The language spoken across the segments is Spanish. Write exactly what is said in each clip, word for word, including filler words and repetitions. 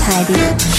مذهبی.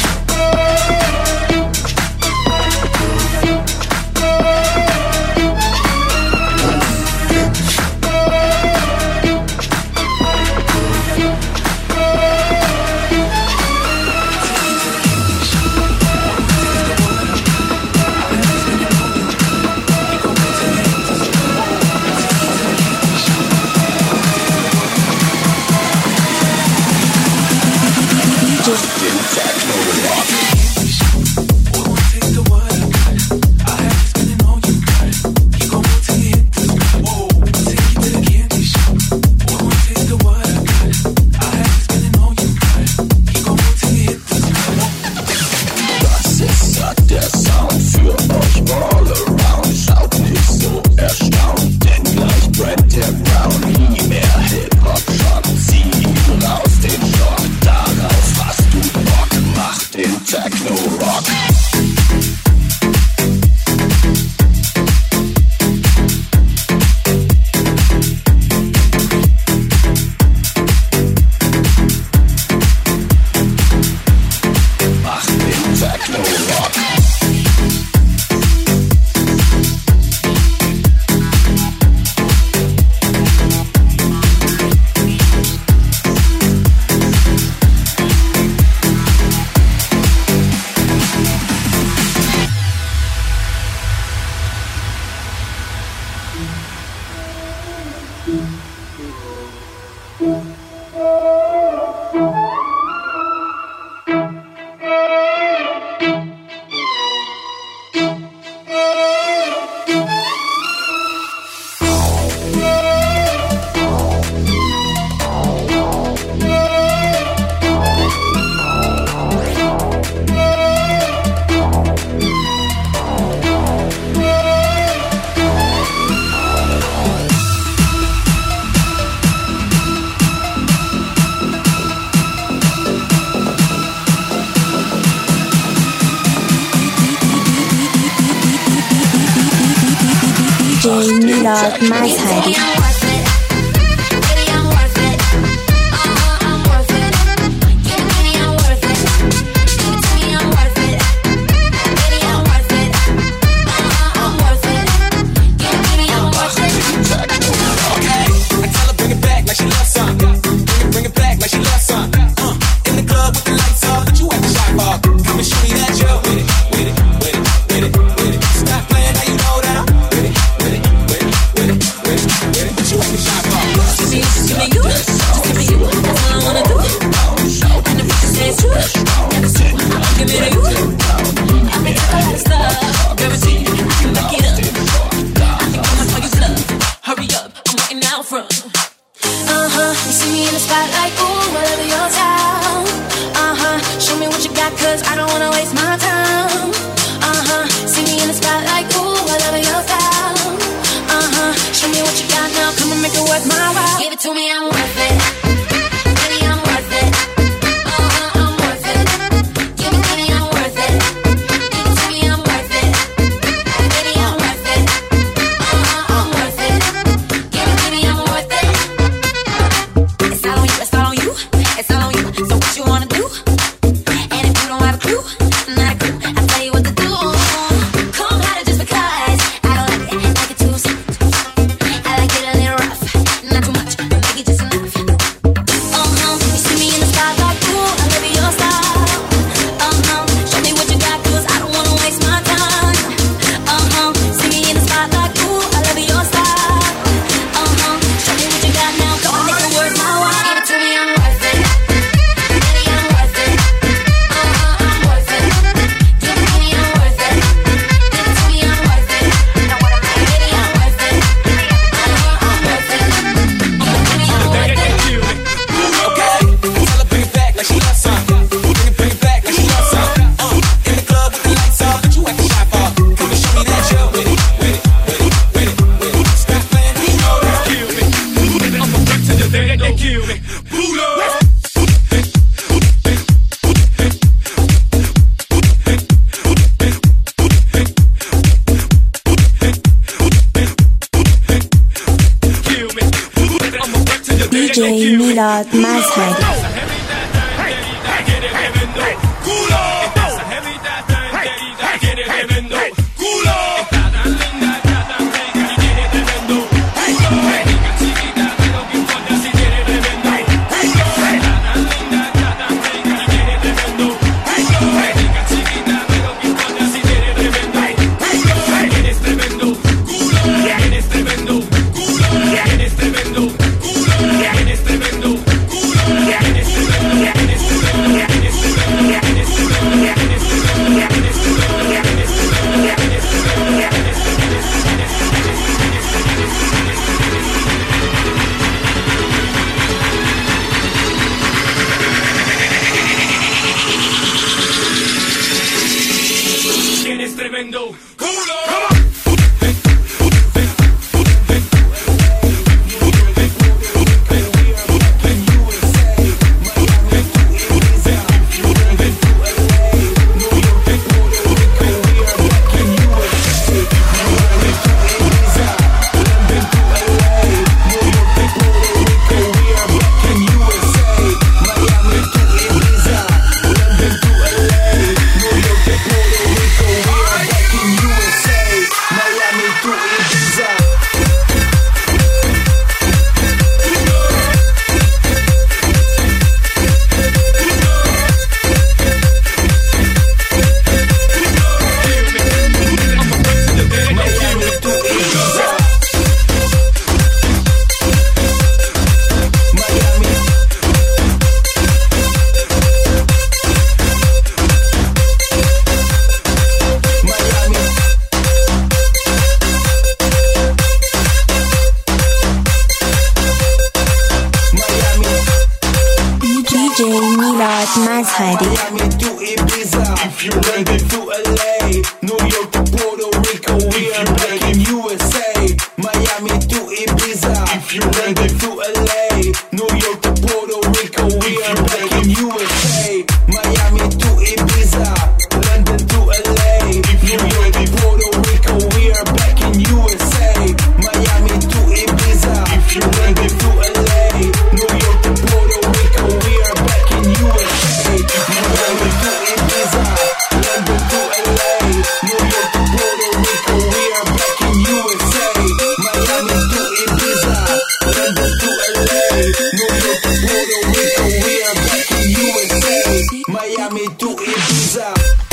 میلاد مذهبی. دی جی میلاد مذهبی. tremendo culo. Come on. Mazhari. Miami to Ibiza, if you're ready to L A, New York to Puerto Rico, we are back in U S A. Miami to Ibiza, if you're ready to L A, New York to Puerto Rico, we are back in U S A. Miami to Ibiza, London to L A, if you're ready to Puerto Rico, we are back in U S A. Miami to Ibiza, if you're ready to L A, New York to Puerto Rico, we are back in U S A. Miami to Ibiza, London to L A, New York to Puerto Rico, we are back in U S A. Miami to Ibiza, London to L A, New York to Puerto Rico, we are back in U S A. Miami to Ibiza.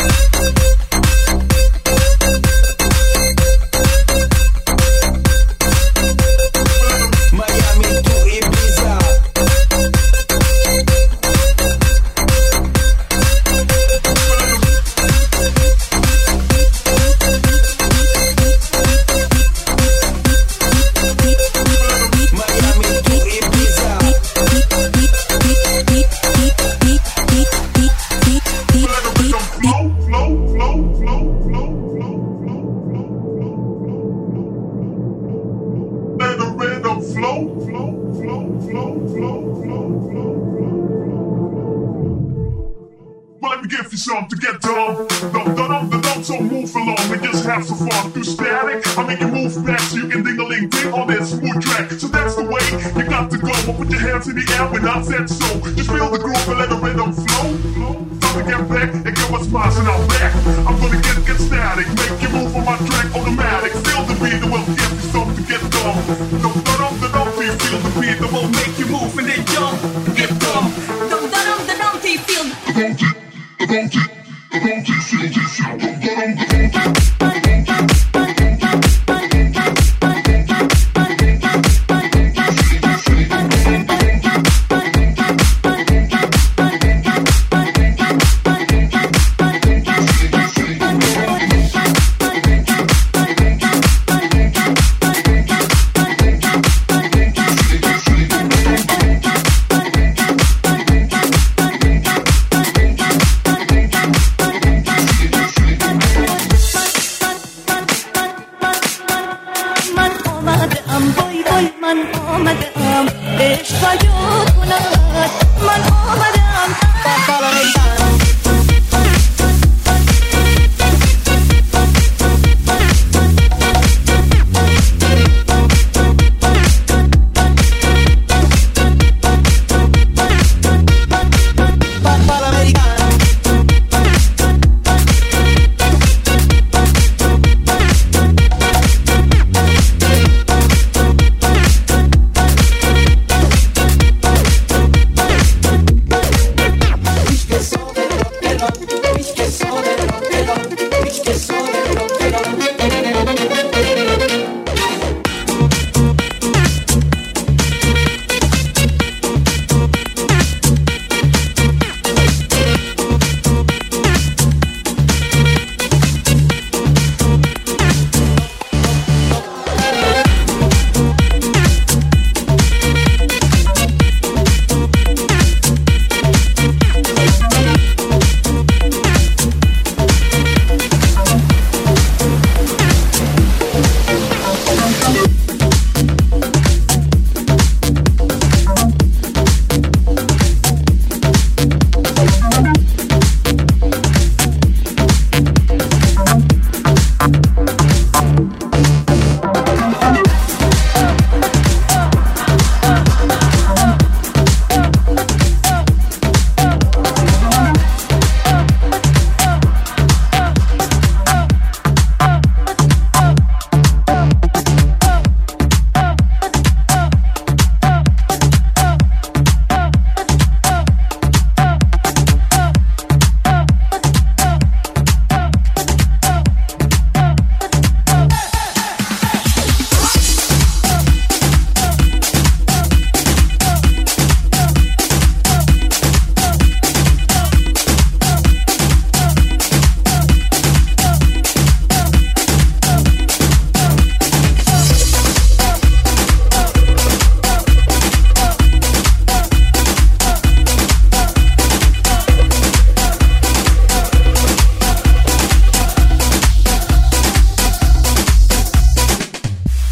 Something to get done. Dum dum dum dum, so move along and just have some fun. Through static, I make you move back so you can ding a ling ding on that smooth track. So that's the way you got to go. But put your hands in the air when I said so. Just feel the groove and let the rhythm flow. Time to get back and get what's mine and I'm back. I'm gonna get get static, make you move on my track automatic. Feel the beat, it will give you something to get done. Dum dum dum dum, till you feel the beat, it will make you move and then jump, get done. Dum dum dum dum, till you feel the I want it, I want it, feel this, I want it, I want it, I want it.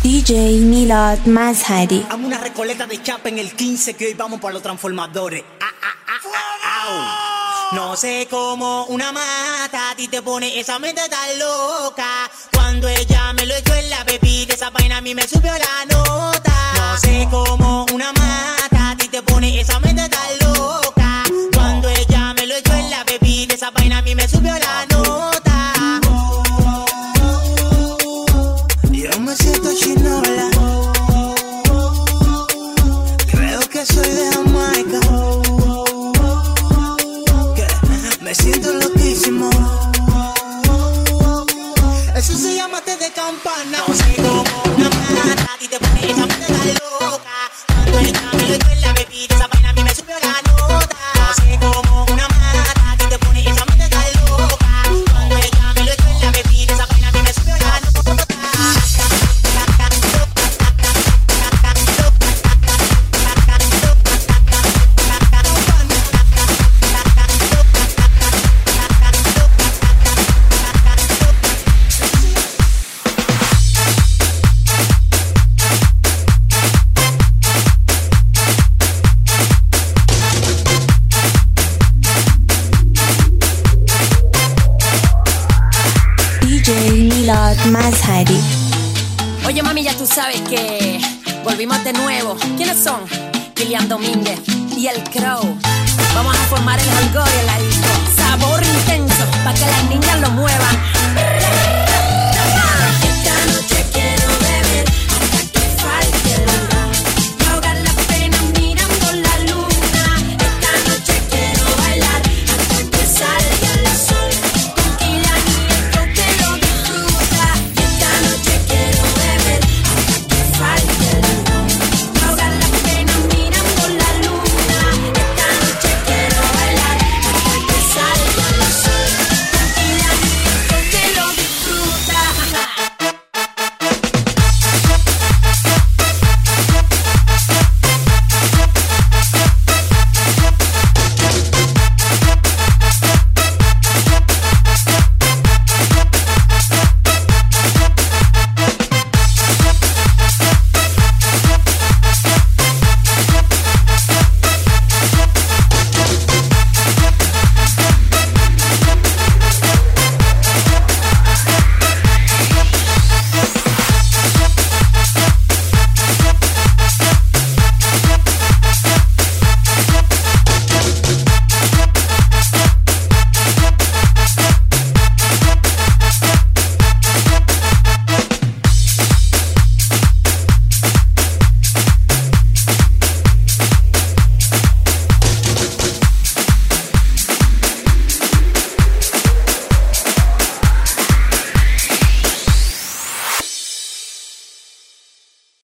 دی جی میلاد مظهری. Hazme una recoleta de chapa en el quince que hoy vamos para los transformadores. Ah, ah, ah, ah, ah. No sé cómo una mata a ti te pone esa mente tan loca. Cuando ella me lo echó en la bebida, esa vaina a mí me subió la nota. No sé cómo una mata a ti te pone esa mente tan loca. Cuando ella me lo echó en la bebida, esa vaina a mí me subió la nota. Yo me siento chinola. Creo que soy de Jamaica. Que me siento loquísimo. Eso se llama té de campana. No sé cómo una mata a ti te pone esa mente tan loca. Cuando ella me lo echó en la bebida, esa vaina a mí me subió la nota. No sé cómo una mata a ti te pone esa mente tan loca. Cuando ella me lo echó en la bebida, esa vaina a mí me subió la nota. مظهری. Oye mami, ya tú sabes que volvimos de nuevo. ¿Quiénes son? Kilian Domínguez y el Crow. Vamos a formar el jolgorio, la disco. Sabor intenso, pa' que la